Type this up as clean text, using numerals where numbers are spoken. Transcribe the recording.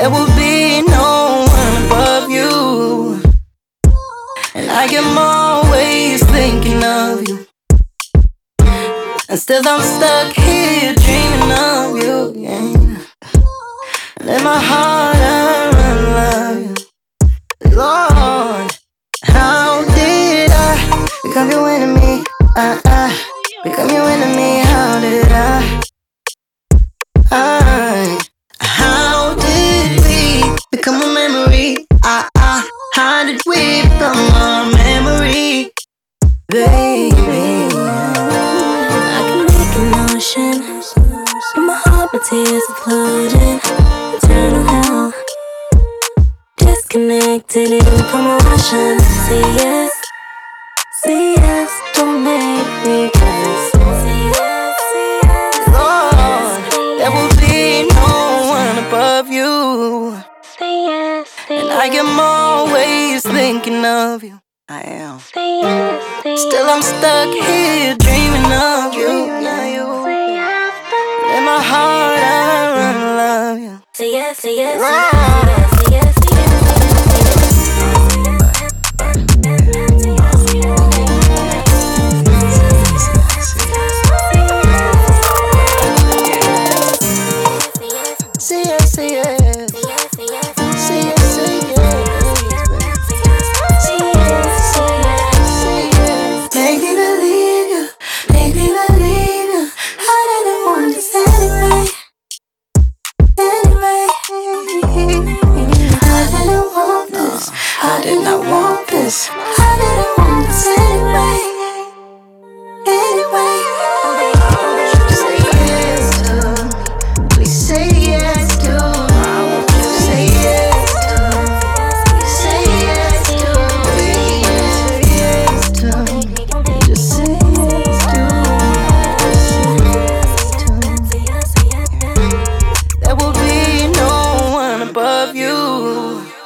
there will be no one above you. And I am always thinking of you, and still I'm stuck here dreaming of you, yeah. And in my heart I love you. Lord, how did I become your enemy? Become your enemy, how did how did we become a memory? How did we become a memory? Baby, I can make an ocean in my heart, my tears are floating. Eternal hell, disconnected in commotion. Say yes, don't make me curse. Say yes, Lord, there will be no one above you. say yes, And I am always thinking of you. I am. say yes, Still I'm stuck here dreaming of you. In my heart I love you. say yes, say yes, Lord. say yes, say yes. Say yes, say yes. Say yes, say yes. Make me believe you, make me believe you. I didn't want this anyway. I didn't want this. I did not want this. I didn't want this anyway. Say yes to me. Please say yes to me. I want you to say yes to me. Say yes to me. Say yes to me. Just say yes to me. There will be no one above you.